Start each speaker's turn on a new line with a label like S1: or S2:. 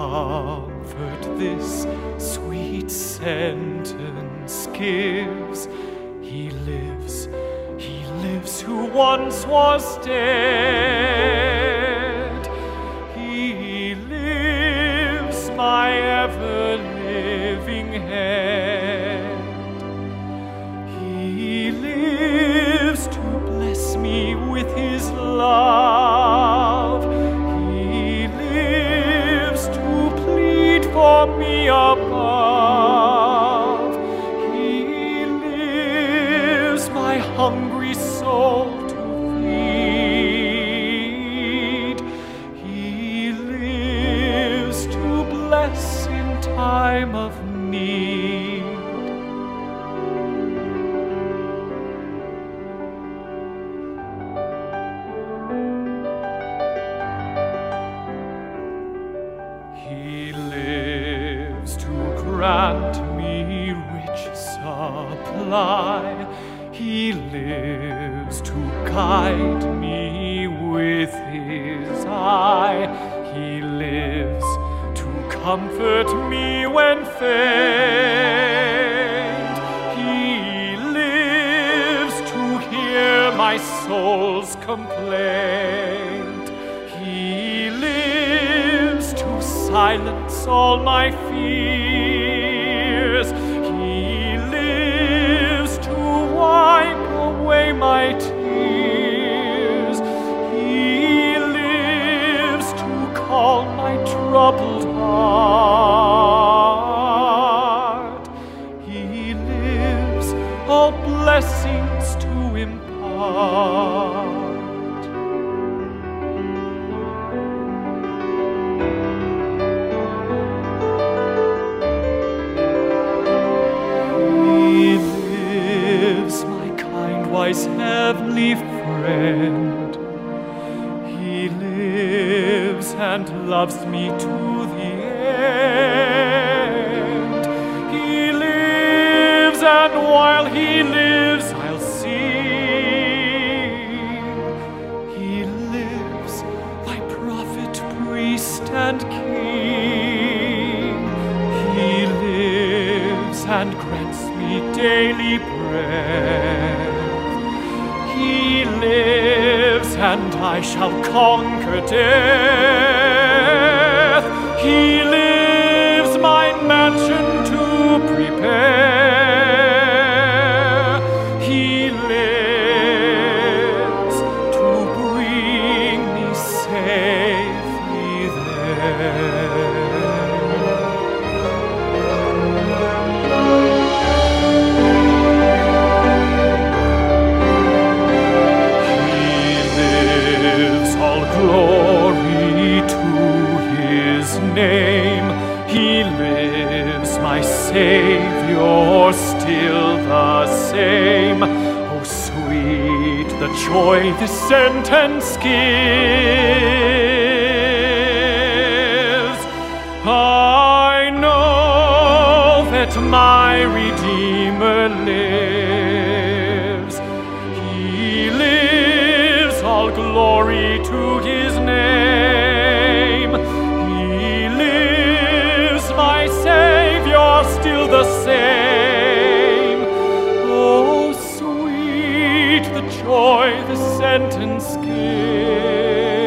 S1: comfort this sweet sentence gives. He lives who once was dead. He lives, my ever-living head. He lives to bless me with his love. He lives to plead for me above. He lives, my hungry soul to feed. He lives to bless in time of need. He lives to grant me rich supply. He lives to guide me with his eye. He lives to comfort me when faint. He lives to hear my soul's complaint. He lives to silence all my fears. He lives to wipe away my tears. He lives to calm my troubled heart. He lives all blessings to impart. Wise heavenly friend, he lives and loves me to the end. He lives, and while he lives, I'll sing. He lives, my prophet, priest, and king. He lives and grants me daily bread. He lives, and I shall conquer death. He lives, my mansion to prepare. He lives to bring me safely there. Glory to his name. He lives, my Savior, still the same. Oh, sweet the joy this sentence gives. I know that my Redeemer lives. He lives, all glory to his name. He lives, my Savior, still the same. Oh, sweet the joy the sentence gives.